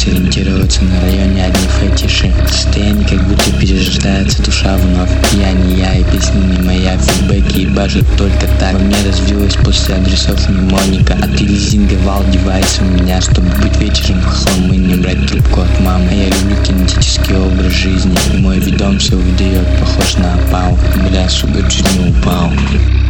сориентироваться на районе одни фетиши. Состояние как будто перерождается душа вновь. Я не я, и песня не моя. Фидбэки ебашут только так. Во мне развилась после адресов мнемоника. А ты лизинговал девайс у меня, чтобы быть вечером хохлом и не брать трубку от мамы. А я люблю кинетический образ жизни, и мой видом все выдает, похож на опал. Бля, сука, чуть не упал.